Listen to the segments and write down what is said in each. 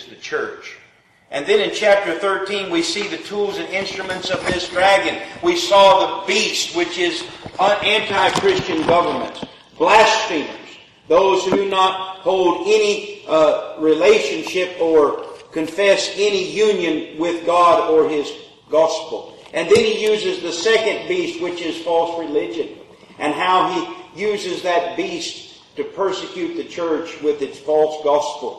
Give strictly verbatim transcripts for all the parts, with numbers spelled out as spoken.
is the church. And then in chapter thirteen, we see the tools and instruments of this dragon. We saw the beast, which is anti-Christian governments, blasphemers, those who do not hold any uh, relationship or confess any union with God or His gospel. And then he uses the second beast, which is false religion, and how he uses that beast to persecute the church with its false gospel.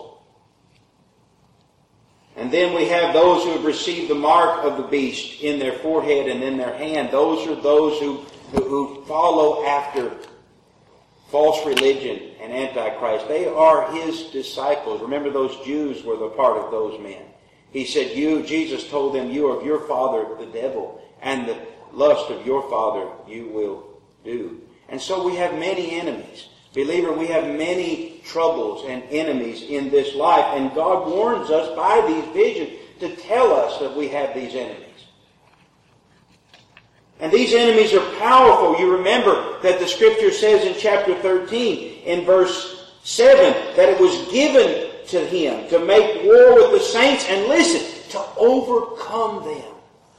And then we have those who have received the mark of the beast in their forehead and in their hand. Those are those who, who, who follow after false religion and Antichrist. They are His disciples. Remember, those Jews were the part of those men. He said, "You," Jesus told them, "you are of your father, the devil, and the lust of your father you will do." And so we have many enemies. Believer, we have many troubles and enemies in this life, and God warns us by these visions to tell us that we have these enemies. And these enemies are powerful. You remember that the Scripture says in chapter thirteen, in verse seven, that it was given to Him to make war with the saints, and listen, to overcome them.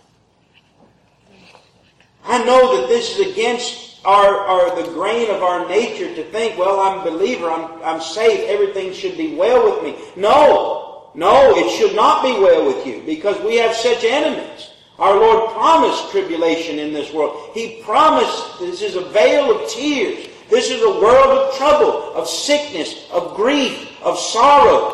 I know that this is against Our, our, the grain of our nature to think, well, I'm a believer, I'm, I'm saved, everything should be well with me. No, no, it should not be well with you, because we have such enemies. Our Lord promised tribulation in this world. He promised this is a vale of tears. This is a world of trouble, of sickness, of grief, of sorrow.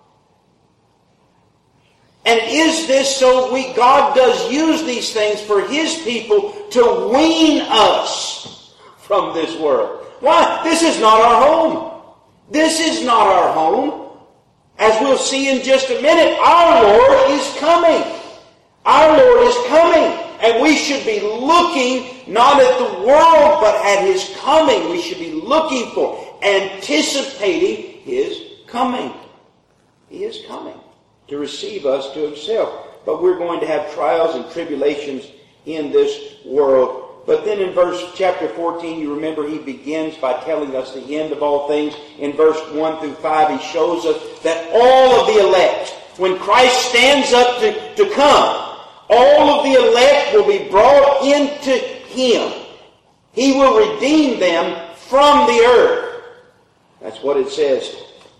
And is this so we, God does use these things for His people to wean us from this world? Why? This is not our home. This is not our home. As we'll see in just a minute, our Lord is coming. Our Lord is coming. And we should be looking not at the world, but at His coming. We should be looking for, anticipating His coming. He is coming to receive us to Himself. But we're going to have trials and tribulations in this world. But then in verse chapter fourteen, you remember he begins by telling us the end of all things. In verse one through five, he shows us that all of the elect, when Christ stands up to, to come, all of the elect will be brought into Him. He will redeem them from the earth. That's what it says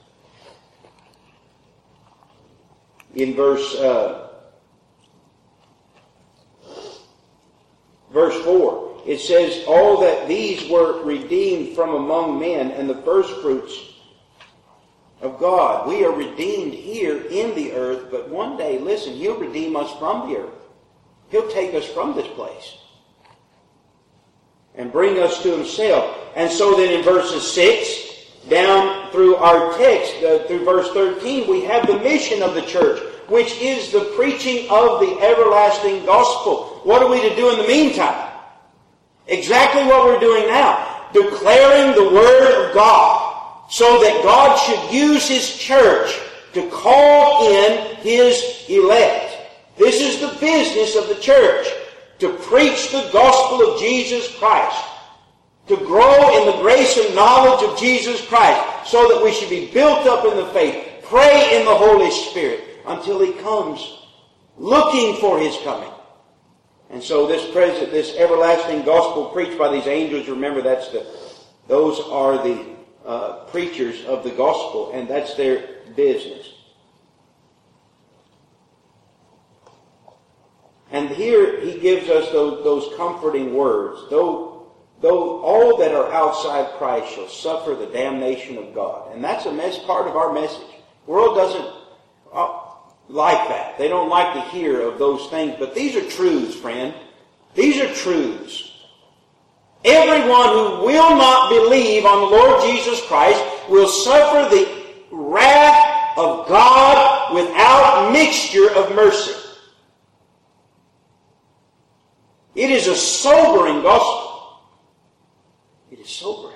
in verse uh, verse four. It says, "All that these were redeemed from among men, and the firstfruits of God." We are redeemed here in the earth, but one day, listen, He'll redeem us from the earth. He'll take us from this place and bring us to Himself. And so then in verses six down through our text, uh, through verse thirteen, we have the mission of the church, which is the preaching of the everlasting gospel. What are we to do in the meantime? Exactly what we're doing now. Declaring the Word of God, so that God should use His church to call in His elect. This is the business of the church, to preach the gospel of Jesus Christ, to grow in the grace and knowledge of Jesus Christ, so that we should be built up in the faith, pray in the Holy Spirit, until He comes, looking for His coming. And so this present, this everlasting gospel preached by these angels, remember that's the, those are the uh, preachers of the gospel, and that's their business. And here he gives us those, those comforting words. Though, though all that are outside Christ shall suffer the damnation of God. And that's a mess, part of our message. The world doesn't uh, like that. They don't like to hear of those things. But these are truths, friend. These are truths. Everyone who will not believe on the Lord Jesus Christ will suffer the wrath of God without mixture of mercy. It is a sobering gospel. It is sobering.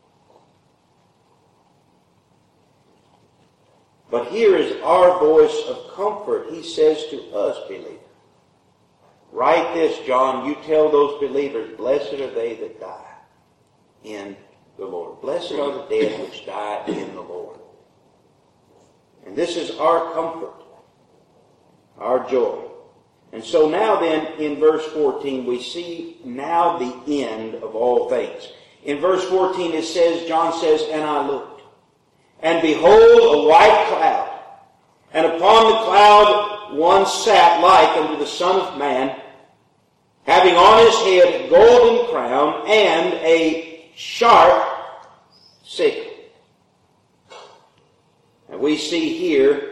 But here is our voice of comfort. He says to us, believer, write this, John, you tell those believers, blessed are they that die in the Lord. Blessed are the dead which die in the Lord. And this is our comfort, our joy. And so now then, in verse fourteen, we see now the end of all things. In verse fourteen it says, John says, "And I looked, and behold a white cloud, and upon the cloud one sat like unto the Son of Man, having on his head a golden crown and a sharp sickle." And we see here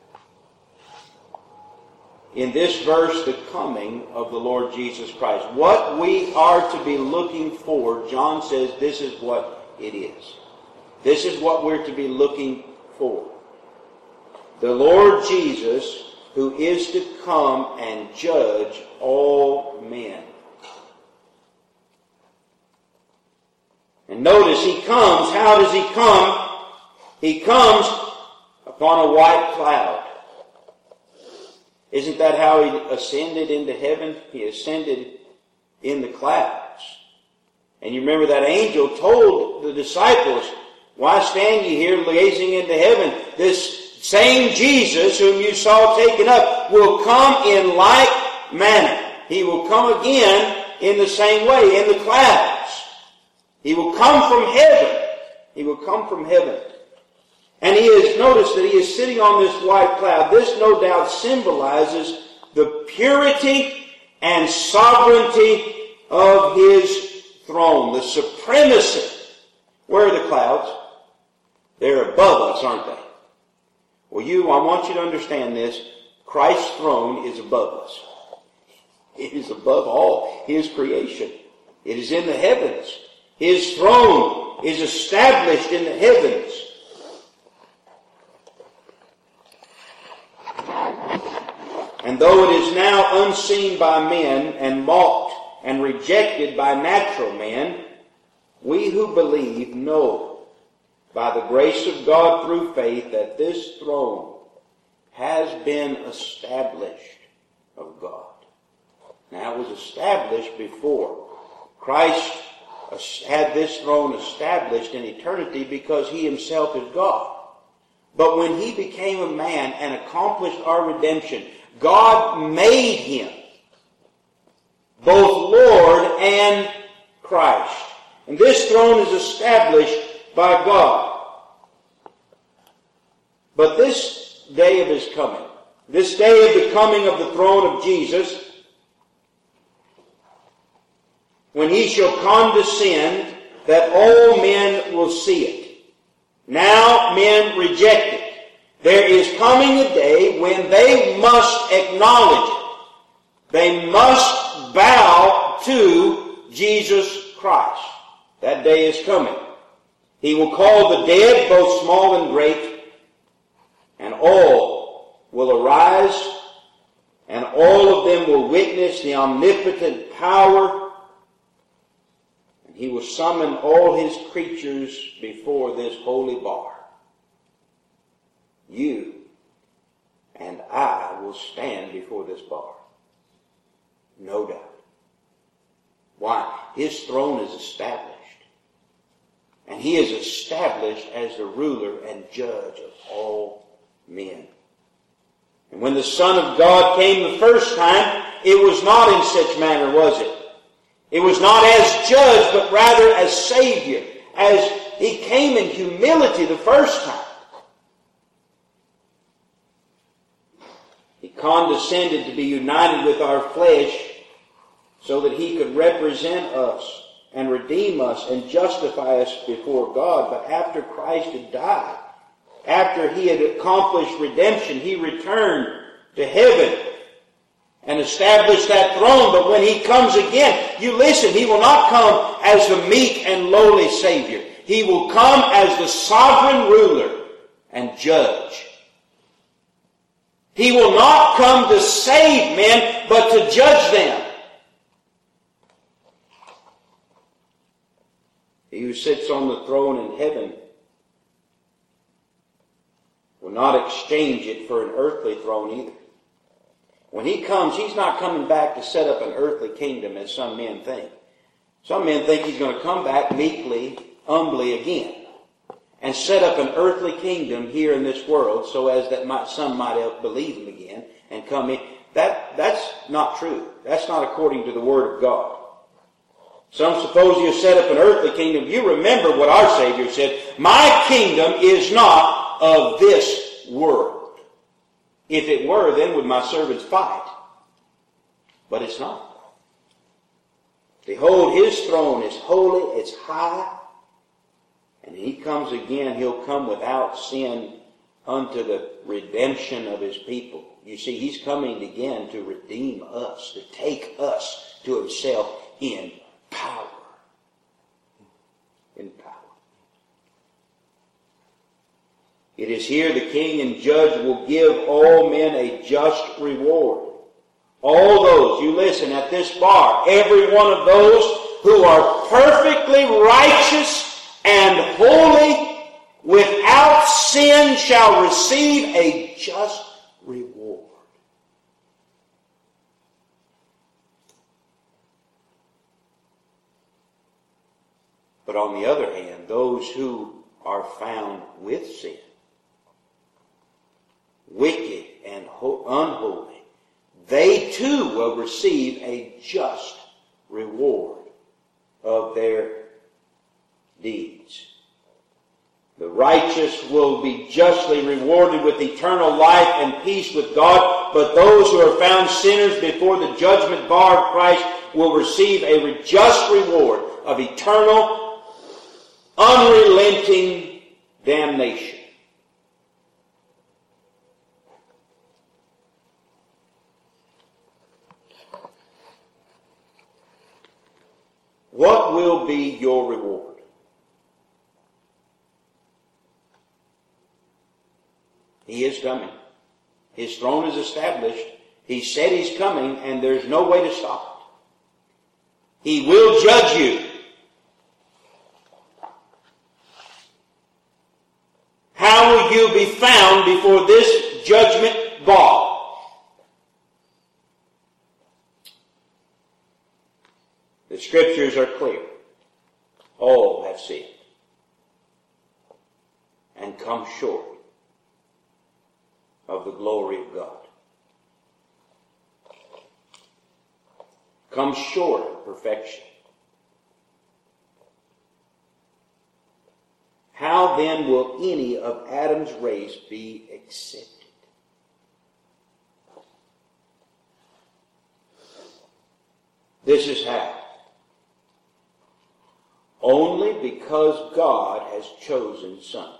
in this verse the coming of the Lord Jesus Christ. What we are to be looking for, John says this is what it is. This is what we're to be looking for. The Lord Jesus, who is to come and judge all men. And notice he comes. How does he come? He comes upon a white cloud. Isn't that how he ascended into heaven? He ascended in the clouds. And you remember that angel told the disciples, "Why stand ye here gazing into heaven? This same Jesus whom you saw taken up will come in like manner." He will come again in the same way, in the clouds. He will come from heaven. He will come from heaven. And he is, notice that he is sitting on this white cloud. This no doubt symbolizes the purity and sovereignty of his throne, the supremacy. Where are the clouds? They're above us, aren't they? Well, you, I want you to understand this. Christ's throne is above us. It is above all his creation. It is in the heavens. His throne is established in the heavens. And though it is now unseen by men and mocked and rejected by natural men, we who believe know by the grace of God through faith that this throne has been established of God. Now it was established before. Christ had this throne established in eternity because he himself is God. But when he became a man and accomplished our redemption, God made him both Lord and Christ. And this throne is established by God. But this day of his coming, this day of the coming of the throne of Jesus, when he shall condescend, that all men will see it. Now men reject it. There is coming a day when they must acknowledge it. They must bow to Jesus Christ. That day is coming. He will call the dead, both small and great, and all will arise, and all of them will witness the omnipotent power. He will summon all his creatures before this holy bar. You and I will stand before this bar. No doubt. Why? His throne is established. And he is established as the ruler and judge of all men. And when the Son of God came the first time, it was not in such manner, was it? It was not as judge, but rather as Savior, as he came in humility the first time. He condescended to be united with our flesh so that he could represent us and redeem us and justify us before God. But after Christ had died, after he had accomplished redemption, he returned to heaven and establish that throne. But when he comes again, you listen, he will not come as the meek and lowly Savior. He will come as the sovereign ruler and judge. He will not come to save men, but to judge them. He who sits on the throne in heaven will not exchange it for an earthly throne either. When he comes, he's not coming back to set up an earthly kingdom as some men think. Some men think he's going to come back meekly, humbly again. and set up an earthly kingdom here in this world so as that might, some might believe him again and come in. That, that's not true. That's not according to the Word of God. Some suppose you set up an earthly kingdom. You remember what our Savior said, my kingdom is not of this world. If it were, then would my servants fight. But it's not. Behold, his throne is holy, it's high, and he comes again, he'll come without sin unto the redemption of his people. You see, he's coming again to redeem us, to take us to himself in power. In power. It is here the king and judge will give all men a just reward. All those, you listen at this bar, every one of those who are perfectly righteous and holy, without sin, shall receive a just reward. But on the other hand, those who are found with sin, wicked and unholy, they too will receive a just reward of their deeds. The righteous will be justly rewarded with eternal life and peace with God, but those who are found sinners before the judgment bar of Christ will receive a just reward of eternal, unrelenting damnation. What will be your reward? He is coming. His throne is established. He said he's coming, and there's no way to stop it. He will judge you. How will you be found before this judgment bar? The Scriptures are clear. All have sinned and come short of the glory of God. Come short of perfection. How then will any of Adam's race be accepted? This is how. Only because God has chosen some.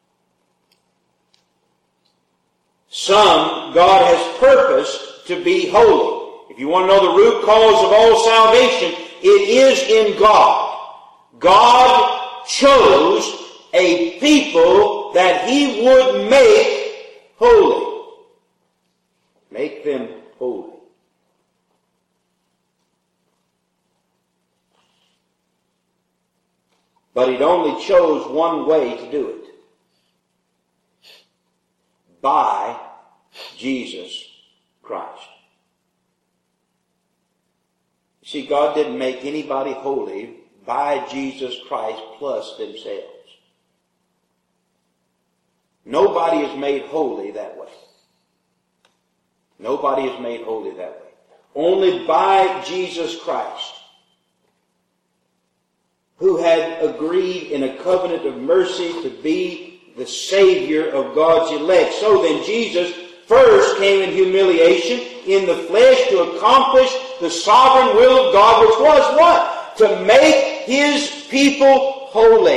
Some God has purposed to be holy. If you want to know the root cause of all salvation, it is in God. God chose a people that he would make holy. Make them holy. But it only chose one way to do it. By Jesus Christ. You see, God didn't make anybody holy by Jesus Christ plus themselves. Nobody is made holy that way. Nobody is made holy that way. Only by Jesus Christ, who had agreed in a covenant of mercy to be the Savior of God's elect. So then Jesus first came in humiliation in the flesh to accomplish the sovereign will of God, which was what? To make his people holy.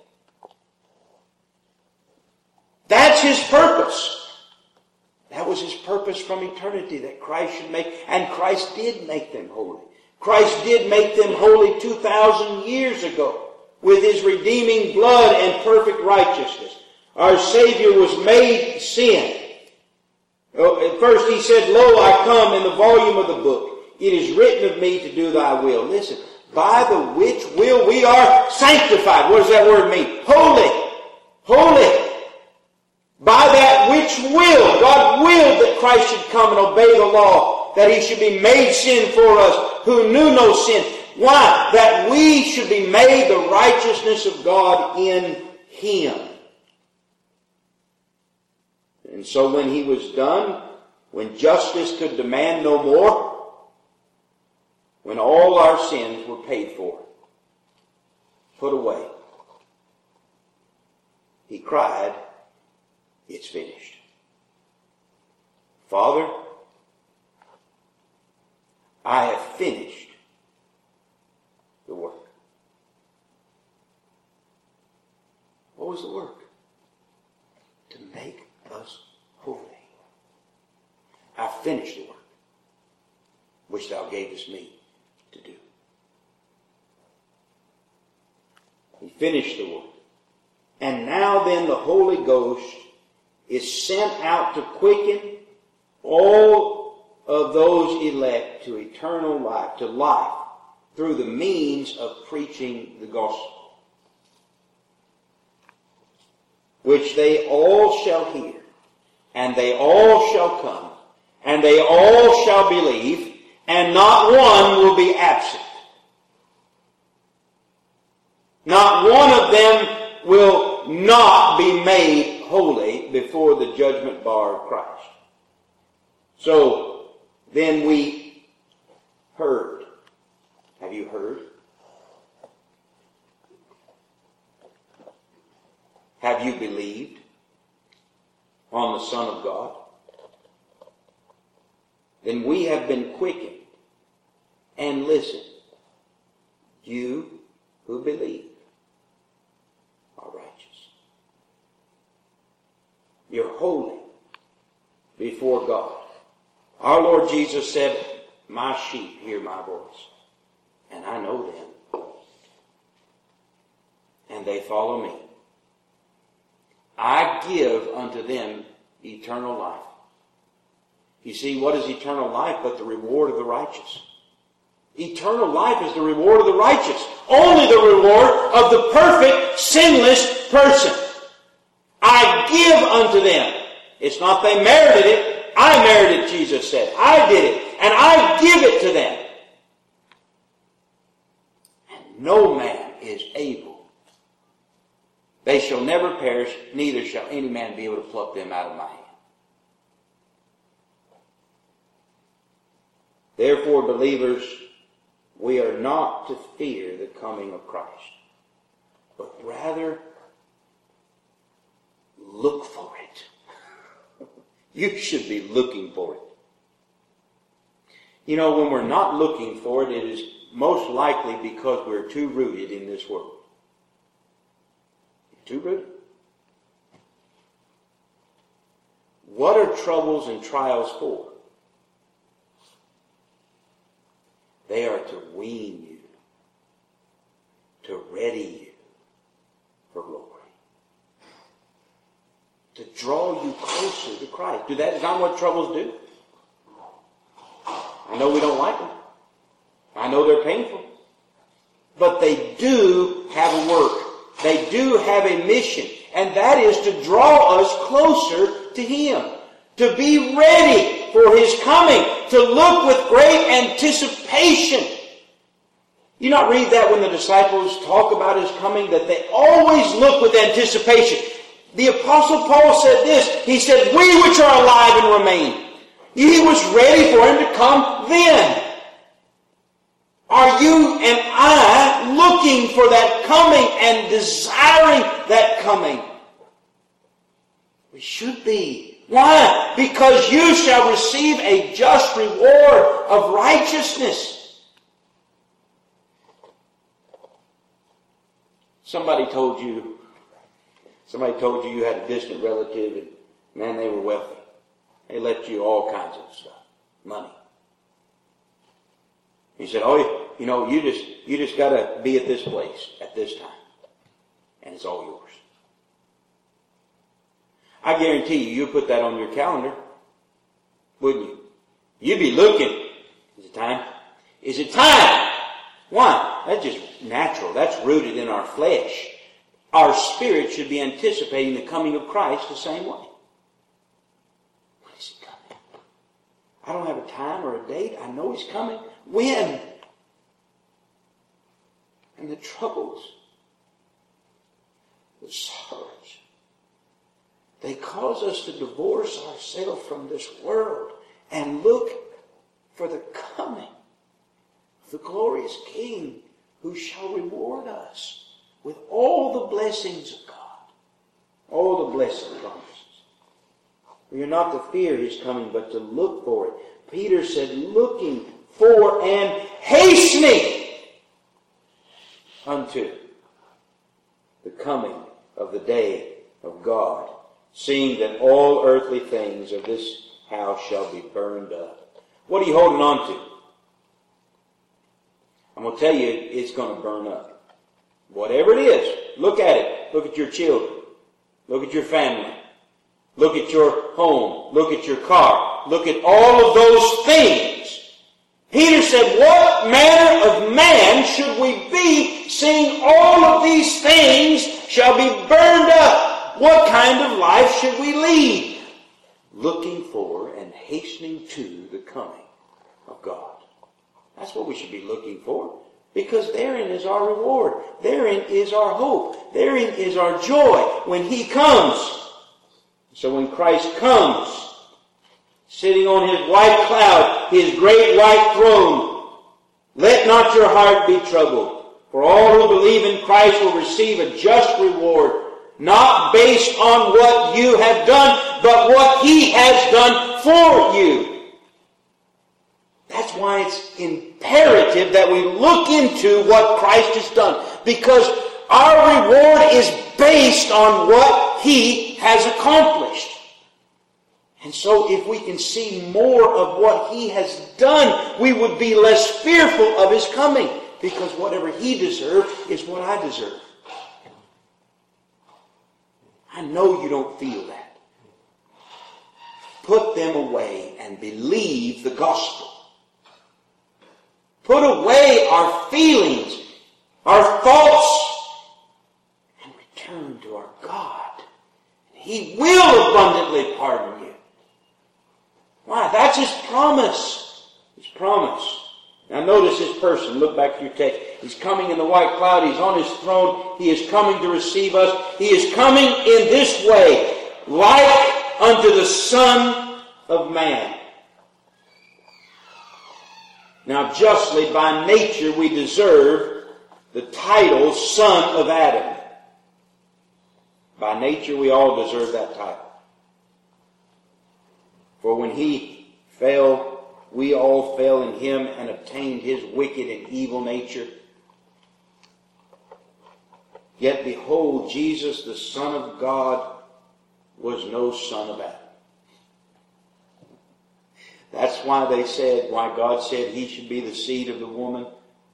That's his purpose. That was his purpose from eternity, that Christ should make, and Christ did make them holy. Christ did make them holy two thousand years ago with his redeeming blood and perfect righteousness. Our Savior was made sin. At first he said, Lo, I come in the volume of the book. It is written of me to do thy will. Listen, by the which will we are sanctified. What does that word mean? Holy. Holy. By that which will, God willed that Christ should come and obey the law, that he should be made sin for us, who knew no sin. Why? That we should be made the righteousness of God in him. And so when he was done, when justice could demand no more, when all our sins were paid for, put away, he cried, "It's finished." Father, I have finished the work. What was the work? To make us holy. I finished the work which thou gavest me to do. He finished the work. And now then the Holy Ghost is sent out to quicken all of those elect to eternal life, to life, through the means of preaching the gospel, which they all shall hear, and they all shall come, and they all shall believe, and not one will be absent. Not one of them will not be made holy before the judgment bar of Christ. So, then we heard. Have you heard? Have you believed on the Son of God? Then we have been quickened. And listen, you who believe are righteous. You're holy before God. Our Lord Jesus said, "My sheep hear my voice, and I know them, and they follow me. I give unto them eternal life." You see, what is eternal life but the reward of the righteous? Eternal life is the reward of the righteous. Only the reward of the perfect, sinless person. I give unto them. It's not they merited it. I merited it, Jesus said. I did it. And I give it to them. And no man is able. They shall never perish, neither shall any man be able to pluck them out of my hand. Therefore, believers, we are not to fear the coming of Christ, but rather look for it. You should be looking for it. You know, when we're not looking for it, it is most likely because we're too rooted in this world. Too rooted. What are troubles and trials for? They are to wean you, to ready you for glory, to draw you closer to Christ. Do that? Is that what troubles do? I know we don't like them. I know they're painful. But they do have a work. They do have a mission. And that is to draw us closer to Him. To be ready for His coming. To look with great anticipation. You not read that when the disciples talk about His coming, that they always look with anticipation. The Apostle Paul said this. He said, "We which are alive and remain." He was ready for Him to come then. Are you and I looking for that coming and desiring that coming? We should be. Why? Because you shall receive a just reward of righteousness. Somebody told you, somebody told you you had a distant relative and, man, they were wealthy. They left you all kinds of stuff. Money. He said, "Oh, you know, you just you just got to be at this place at this time. And it's all yours." I guarantee you, you put that on your calendar, wouldn't you? You'd be looking. Is it time? Is it time? Why? That's just natural. That's rooted in our flesh. Our spirit should be anticipating the coming of Christ the same way. When is He coming? I don't have a time or a date. I know He's coming. When? And the troubles, the sorrows, they cause us to divorce ourselves from this world and look for the coming of the glorious King who shall reward us with all the blessings of God. All the blessed promises. We are not to fear His coming, but to look for it. Peter said, looking for and hastening unto the coming of the day of God, seeing that all earthly things of this house shall be burned up. What are you holding on to? I'm going to tell you, it's going to burn up. Whatever it is, look at it. Look at your children. Look at your family. Look at your home. Look at your car. Look at all of those things. Peter said, what manner of man should we be, seeing all of these things shall be burned up? What kind of life should we lead? Looking for and hastening to the coming of God. That's what we should be looking for. Because therein is our reward. Therein is our hope. Therein is our joy when He comes. So when Christ comes, sitting on His white cloud, His great white throne, let not your heart be troubled. For all who believe in Christ will receive a just reward, not based on what you have done, but what He has done for you. That's why it's imperative that we look into what Christ has done. Because our reward is based on what He has accomplished. And so if we can see more of what He has done, we would be less fearful of His coming. Because whatever He deserved is what I deserve. I know you don't feel that. Put them away and believe the gospel. Put away our feelings, our thoughts, and return to our God. He will abundantly pardon you. Why? That's His promise. His promise. Now notice this person. Look back to your text. He's coming in the white cloud. He's on His throne. He is coming to receive us. He is coming in this way, like unto the Son of Man. Now justly, by nature, we deserve the title Son of Adam. By nature, we all deserve that title. For when he fell, we all fell in him and obtained his wicked and evil nature. Yet behold, Jesus, the Son of God, was no son of Adam. That's why they said, why God said he should be the seed of the woman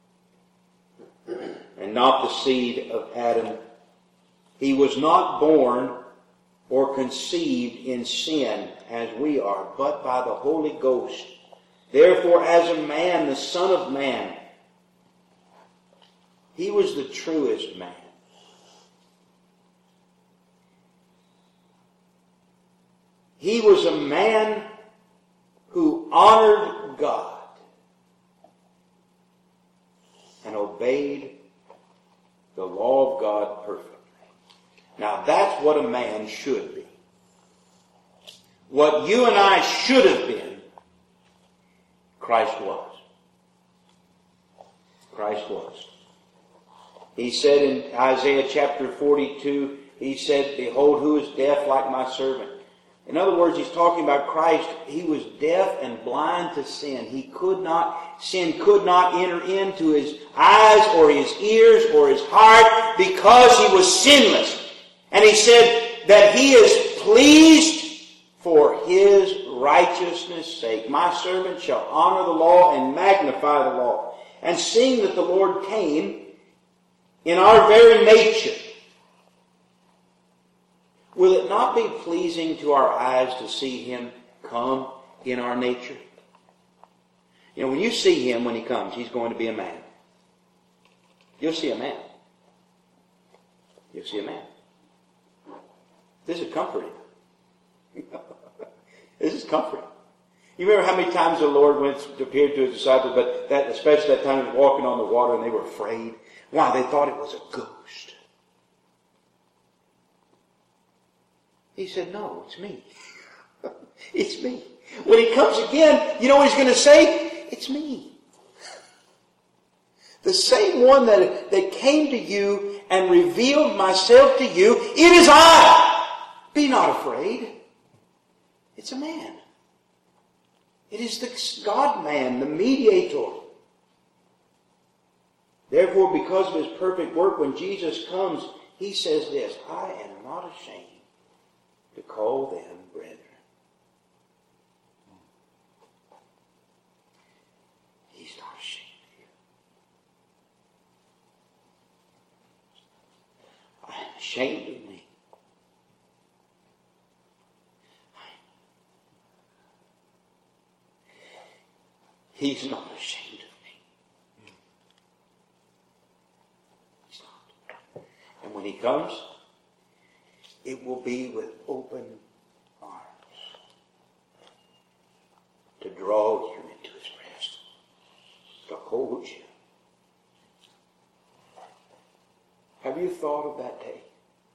and not the seed of Adam. He was not born or conceived in sin as we are, but by the Holy Ghost. Therefore, as a man, the Son of Man, he was the truest man. He was a man who honored God and obeyed the law of God perfectly. Now that's what a man should be. What you and I should have been, Christ was. Christ was. He said in Isaiah chapter forty-two, he said, behold, who is deaf like my servant? In other words, he's talking about Christ. He was deaf and blind to sin. He could not, sin could not enter into his eyes or his ears or his heart because he was sinless. And he said that he is pleased for his righteousness' sake. My servant shall honor the law and magnify the law. And seeing that the Lord came in our very nature, will it not be pleasing to our eyes to see him come in our nature? You know, when you see him when he comes, he's going to be a man. You'll see a man. You'll see a man. This is comforting. This is comforting. You remember how many times the Lord went to appear to his disciples, but that, especially that time he was walking on the water and they were afraid. Why? They thought it was a ghost. He said, no, it's me. It's me. When he comes again, you know what he's going to say? It's me. The same one that, that came to you and revealed myself to you, it is I. Be not afraid. It's a man. It is the God-man, the mediator. Therefore, because of his perfect work, when Jesus comes, he says this, I am not ashamed to call them brethren. He's not ashamed of you. I am ashamed of me. He's not ashamed of me. He's not. And when he comes, it will be with open arms to draw you into his breast, to hold you. Have you thought of that day?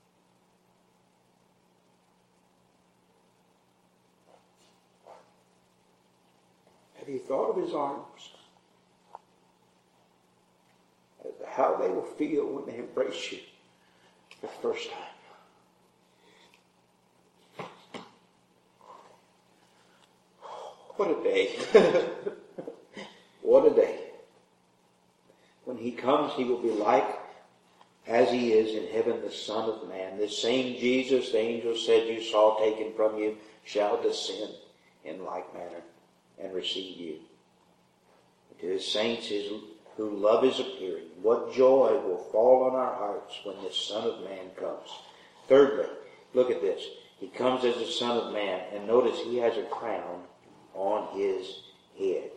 Have you thought of his arms? How they will feel when they embrace you the first time. What a day. What a day. When he comes, he will be like as he is in heaven, the Son of Man. This same Jesus, the angel said you saw taken from you, shall descend in like manner and receive you. To his saints his, who love his appearing, what joy will fall on our hearts when the Son of Man comes. Thirdly, look at this. He comes as the Son of Man, and notice he has a crown on his head.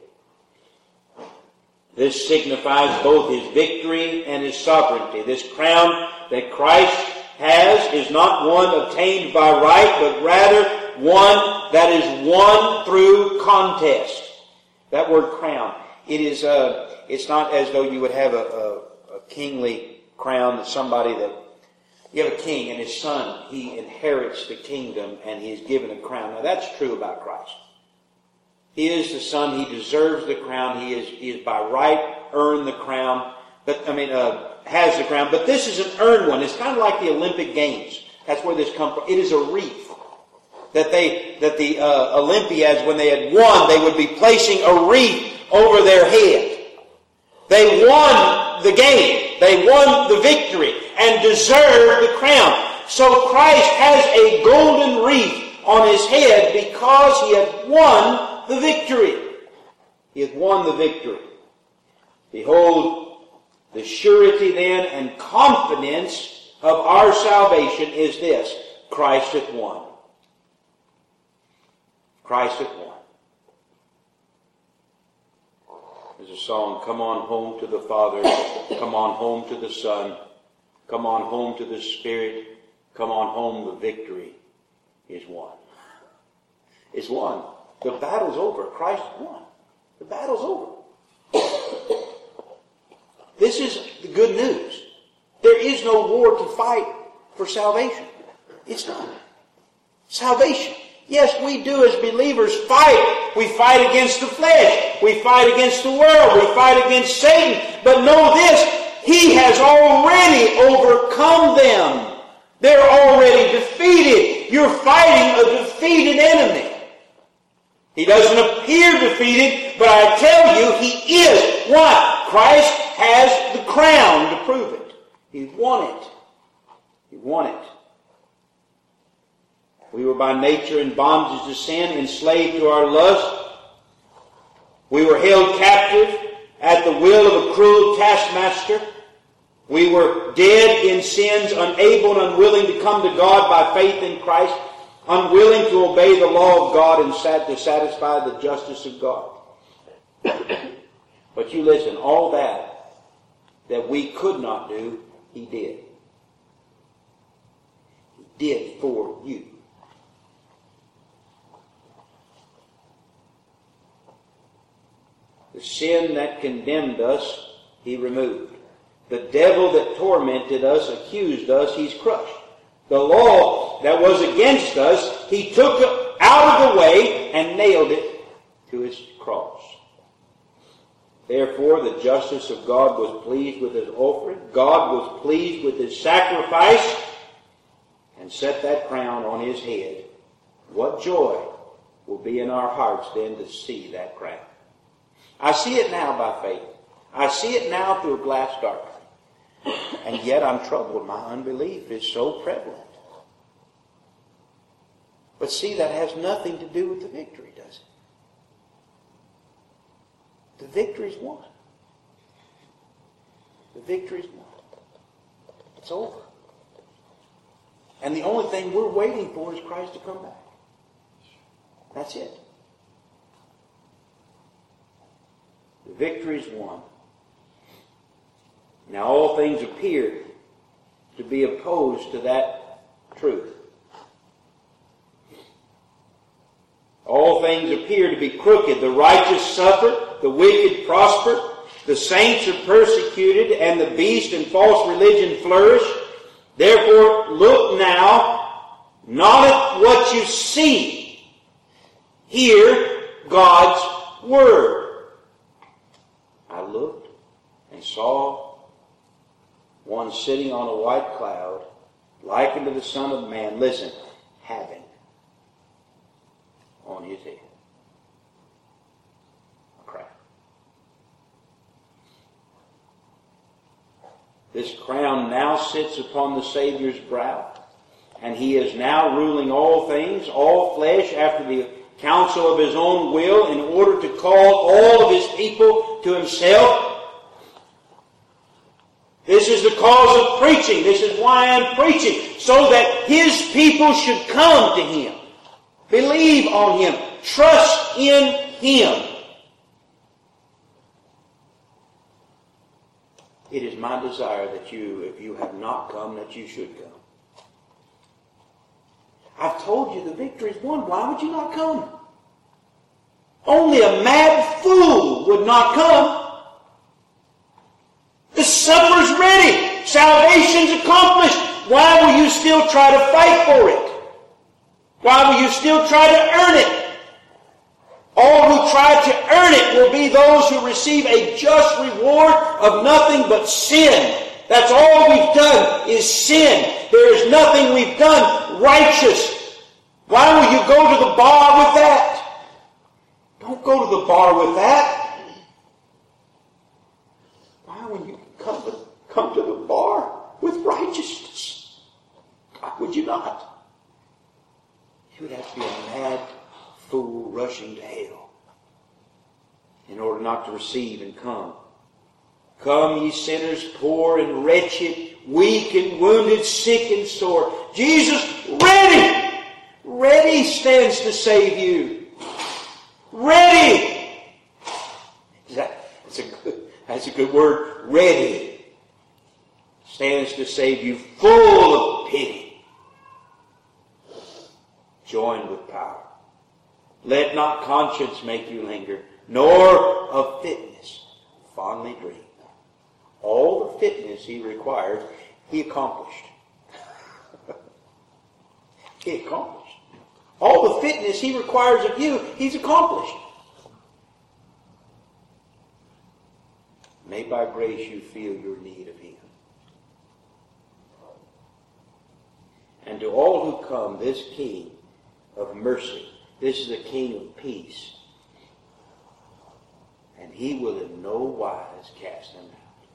This signifies both his victory and his sovereignty. This crown that Christ has is not one obtained by right, but rather one that is won through contest. That word crown, it is uh, it's not as though you would have a, a, a kingly crown that somebody that you have a king and his son, he inherits the kingdom and he is given a crown. Now that's true about Christ. He is the Son. He deserves the crown. He is, he is by right earned the crown. But I mean, uh, has the crown. But this is an earned one. It's kind of like the Olympic Games. That's where this comes from. It is a wreath that they that the uh, Olympiads, when they had won, they would be placing a wreath over their head. They won the game. They won the victory and deserved the crown. So Christ has a golden wreath on his head because he had won the victory. He hath won the victory. Behold, the surety then and confidence of our salvation is this: Christ hath won. Christ hath won. There's a song, come on home to the Father, come on home to the Son, come on home to the Spirit, come on home, the victory is won. It's won. The battle's over. Christ won. The battle's over. This is the good news. There is no war to fight for salvation. It's done. Salvation. Yes, we do as believers fight. We fight against the flesh. We fight against the world. We fight against Satan. But know this, he has already overcome them. They're already defeated. You're fighting a defeated enemy. He doesn't appear defeated, but I tell you, he is. Why? Christ has the crown to prove it. He won it. He won it. We were by nature in bondage to sin, enslaved to our lust. We were held captive at the will of a cruel taskmaster. We were dead in sins, unable and unwilling to come to God by faith in Christ, unwilling to obey the law of God and sat to satisfy the justice of God. But you listen, all that that we could not do, he did. He did for you. The sin that condemned us, he removed. The devil that tormented us, accused us, he's crushed. The law that was against us, he took it out of the way and nailed it to his cross. Therefore, the justice of God was pleased with his offering. God was pleased with his sacrifice and set that crown on his head. What joy will be in our hearts then to see that crown. I see it now by faith. I see it now through a glass darkly. And yet I'm troubled. My unbelief is so prevalent. But see, that has nothing to do with the victory, does it? The victory's won. The victory's won. It's over. And the only thing we're waiting for is Christ to come back. That's it. The victory's won. Now all things appear to be opposed to that truth. All things appear to be crooked. The righteous suffer, the wicked prosper, the saints are persecuted, and the beast and false religion flourish. Therefore, look now, not at what you see. Hear God's word. I looked and saw one sitting on a white cloud, like unto the Son of Man, listen, having on his head a crown. This crown now sits upon the Savior's brow, and he is now ruling all things, all flesh, after the counsel of his own will, in order to call all of his people to himself. This is the cause of preaching. This is why I'm preaching, so that his people should come to him, believe on him, trust in him. It is my desire that you, if you have not come, that you should come. I've told you the victory is won. Why would you not come? Only a mad fool would not come. The supper's ready. Salvation's accomplished. Why will you still try to fight for it? Why will you still try to earn it? All who try to earn it will be those who receive a just reward of nothing but sin. That's all we've done is sin. There is nothing we've done righteous. Why will you go to the bar with that? Don't go to the bar with that. Why will you come to, come to the bar with righteousness? Why would you not? You would have to be a mad fool rushing to hell in order not to receive and come. Come, ye sinners, poor and wretched, weak and wounded, sick and sore. Jesus, ready, ready stands to save you. Ready. That, that's, a good, that's a good word. Ready stands to save you, full of pity, joined with power. Let not conscience make you linger, nor of fitness fondly dream. All the fitness he required, he accomplished. He accomplished. All the fitness he requires of you, he's accomplished. May by grace you feel your need of him. And to all who come, this King of mercy, this is the King of peace, and he will in no wise cast them out.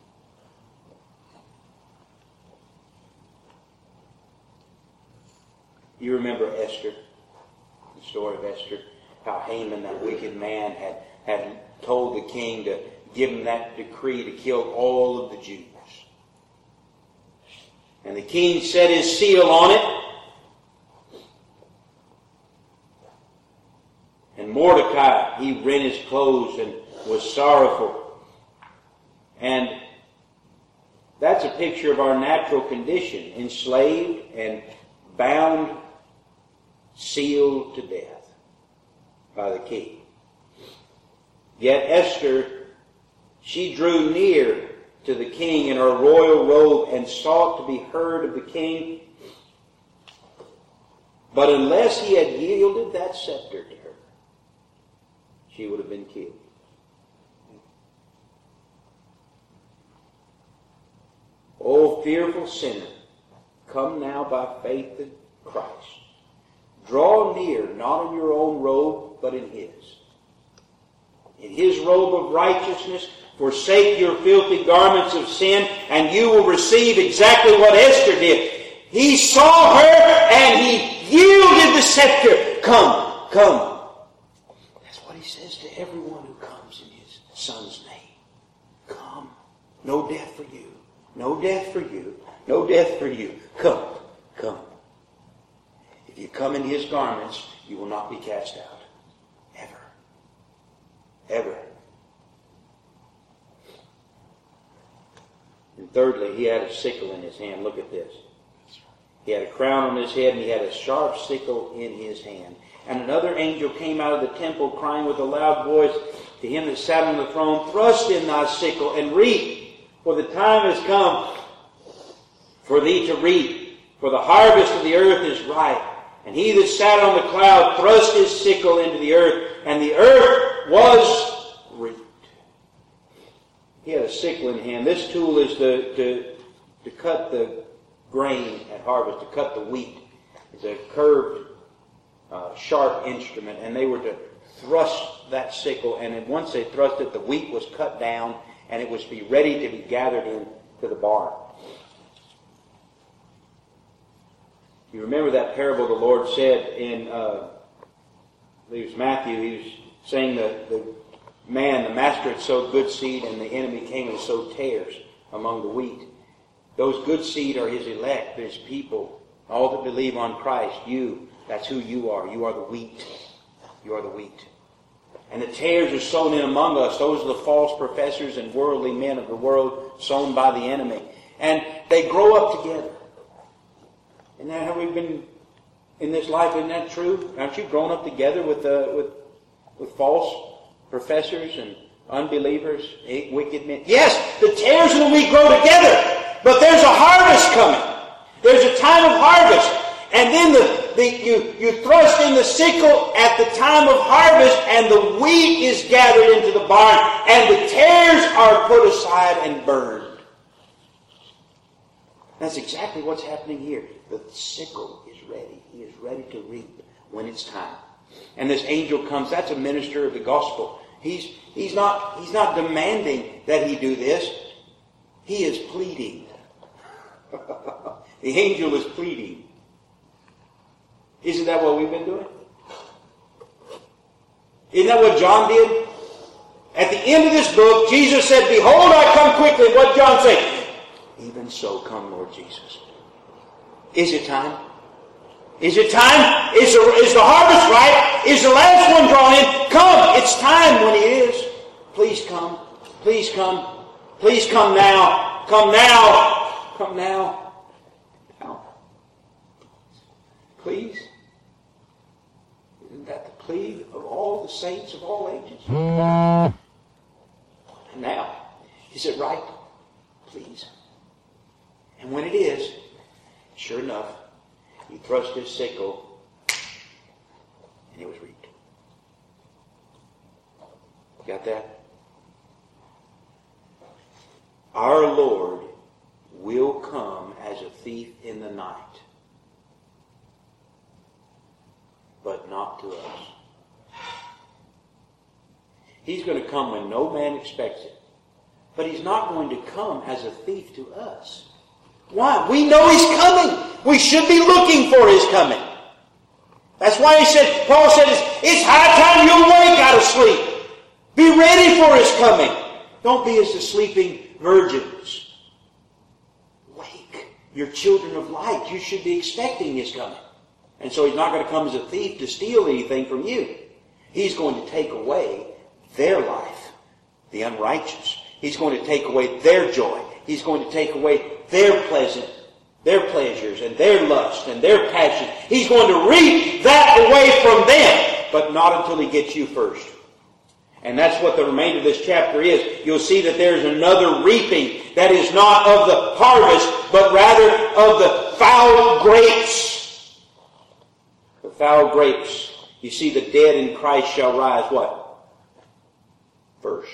You remember Esther, the story of Esther, how Haman, that wicked man, had, had told the king to give him that decree to kill all of the Jews. And the king set his seal on it. And Mordecai, he rent his clothes and was sorrowful. And that's a picture of our natural condition, enslaved and bound, sealed to death by the king. Yet Esther, she drew near to the king in her royal robe and sought to be heard of the king. But unless he had yielded that scepter to her, she would have been killed. O fearful sinner, come now by faith in Christ. Draw near, not in your own robe, but in His. In His robe of righteousness, forsake your filthy garments of sin, and you will receive exactly what Esther did. He saw her, and he yielded the scepter. Come, come. That's what he says to everyone who comes in his Son's name. Come. No death for you. No death for you. No death for you. Come, come. If you come in his garments, you will not be cast out. Ever. Ever. And thirdly, he had a sickle in his hand. Look at this. He had a crown on his head, and he had a sharp sickle in his hand. And another angel came out of the temple, crying with a loud voice to him that sat on the throne, Thrust in thy sickle and reap, for the time has come for thee to reap, for the harvest of the earth is ripe. And he that sat on the cloud thrust his sickle into the earth, and the earth was reaped. He had a sickle in hand. This tool is to, to, to cut the grain at harvest, to cut the wheat. It's a curved, uh, sharp instrument, and they were to thrust that sickle, and then once they thrust it, the wheat was cut down, and it was to be ready to be gathered in to the barn. You remember that parable the Lord said in, uh, I believe it was Matthew, he was saying the, the man, the master had sowed good seed, and the enemy came and sowed tares among the wheat. Those good seed are his elect, his people, all that believe on Christ. You, that's who you are. You are the wheat. You are the wheat. And the tares are sown in among us. Those are the false professors and worldly men of the world sown by the enemy. And they grow up together. Isn't that how we've been in this life? Isn't that true? Aren't you grown up together with uh, with with false professors and unbelievers, wicked men? Yes, the tares and the wheat grow together. But there's a harvest coming. There's a time of harvest. And then the, the, you, you thrust in the sickle at the time of harvest, and the wheat is gathered into the barn, and the tares are put aside and burned. That's exactly what's happening here. The sickle is ready. He is ready to reap when it's time. And this angel comes. That's a minister of the gospel. He's, he's, not, he's not demanding that he do this. He is pleading. The angel is pleading. Isn't that what we've been doing? Isn't that what John did? At the end of this book, Jesus said, Behold, I come quickly. What did John say? Even so, come, Lord Jesus. Is it time? Is it time? Is the, is the harvest ripe? Is the last one drawn in? Come. It's time when he is. Please come. Please come. Please come now. Come now. Come now. Now. Please. Isn't that the plea of all the saints of all ages? Now. Is it right? Please. And when it is, sure enough, he thrust his sickle and it was reaped. Got that? Our Lord will come as a thief in the night, but not to us. He's going to come when no man expects it, but he's not going to come as a thief to us. Why? We know he's coming. We should be looking for his coming. That's why he said, Paul said, it's, it's high time you awake out of sleep. Be ready for his coming. Don't be as the sleeping virgins. Wake. You're children of light. You should be expecting his coming. And so he's not going to come as a thief to steal anything from you. He's going to take away their life, the unrighteous. He's going to take away their joy. He's going to take away their pleasant, their pleasures and their lust and their passion. He's going to reap that away from them, but not until he gets you first. And that's what the remainder of this chapter is. You'll see that there's another reaping that is not of the harvest, but rather of the foul grapes. foul grapes. You see, the dead in Christ shall rise what? First.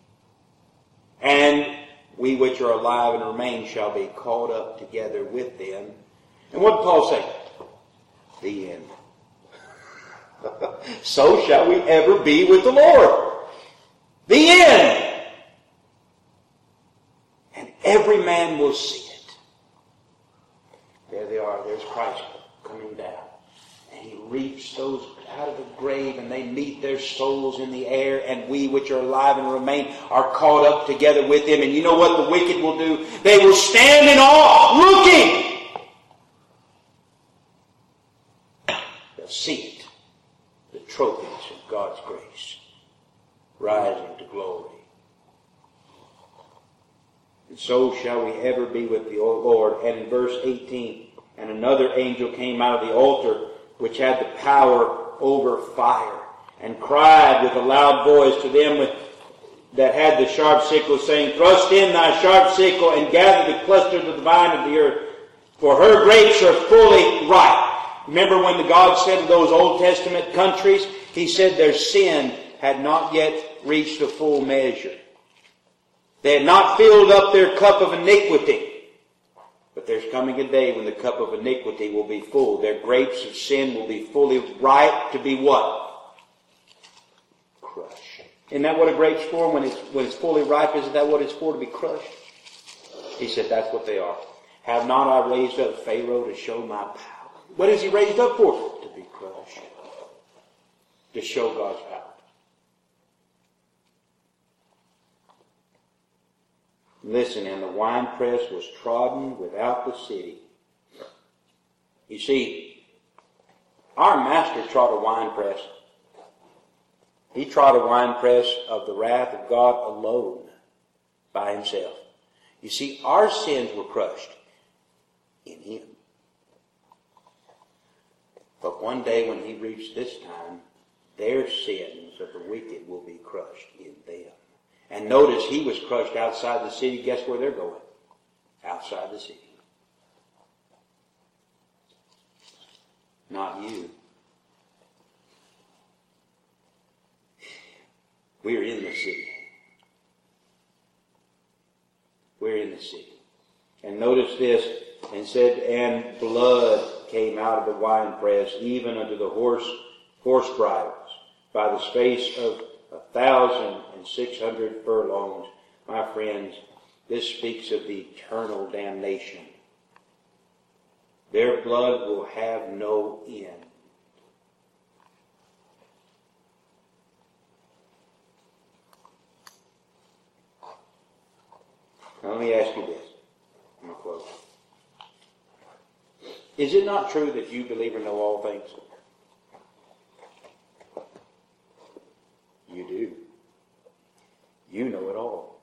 And we which are alive and remain shall be caught up together with them. And what did Paul say? The end. So shall we ever be with the Lord. The end. And every man will see it. There they are. There's Christ coming down. And he reaps those out of the grave, and they meet their souls in the air, and we which are alive and remain are caught up together with him. And you know what the wicked will do? They will stand in awe, looking. They'll see it. The trophies of God's grace rising to glory. And so shall we ever be with the Lord. And in verse eighteen, and another angel came out of the altar, which had the power over fire, and cried with a loud voice to them with, that had the sharp sickle, saying, Thrust in thy sharp sickle, and gather the clusters of the vine of the earth, for her grapes are fully ripe. Remember when the God said to those Old Testament countries, he said their sin had not yet reached a full measure. They had not filled up their cup of iniquity. But there's coming a day when the cup of iniquity will be full. Their grapes of sin will be fully ripe to be what? Crushed. Isn't that what a grape's for? When it's, when it's fully ripe, isn't that what it's for, to be crushed? He said that's what they are. Have not I raised up Pharaoh to show my power? What is he raised up for? To be crushed. To show God's power. Listen, and the winepress was trodden without the city. You see, our master trod a winepress. He trod a winepress of the wrath of God alone by himself. You see, our sins were crushed in him. But one day when he reached this time, their sins of the wicked will be crushed in them. And notice he was crushed outside the city. Guess where they're going? Outside the city. Not you. We're in the city. We're in the city. And notice this, and said, and blood came out of the winepress, even unto the horse horse bridles, by the space of a thousand and six hundred furlongs. My friends, this speaks of the eternal damnation. Their blood will have no end. Now let me ask you this. I'm going to close. Is it not true that you, believer, know all things? You do. You know it all.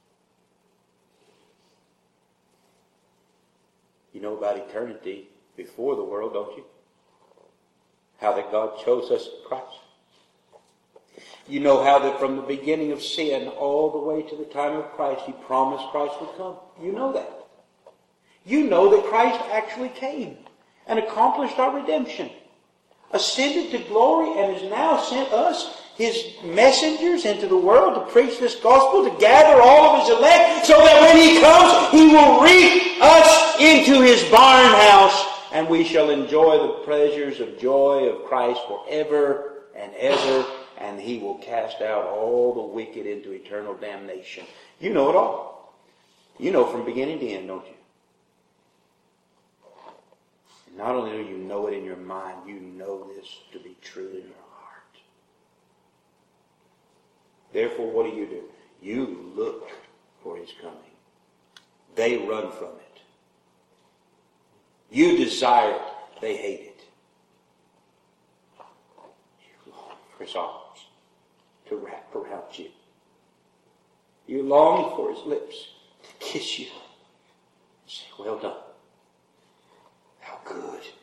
You know about eternity before the world, don't you? How that God chose us in Christ. You know how that from the beginning of sin all the way to the time of Christ, he promised Christ would come. You know that. You know that Christ actually came and accomplished our redemption, ascended to glory, and has now sent us, his messengers, into the world to preach this gospel, to gather all of his elect, so that when he comes, he will reap us into his barn house, and we shall enjoy the pleasures of joy of Christ forever and ever, and he will cast out all the wicked into eternal damnation. You know it all. You know from beginning to end, don't you? And not only do you know it in your mind, you know this to be true in your heart. Therefore, what do you do? You look for his coming. They run from it. You desire it. They hate it. You long for his arms to wrap around you. You long for his lips to kiss you and say, well done, thou good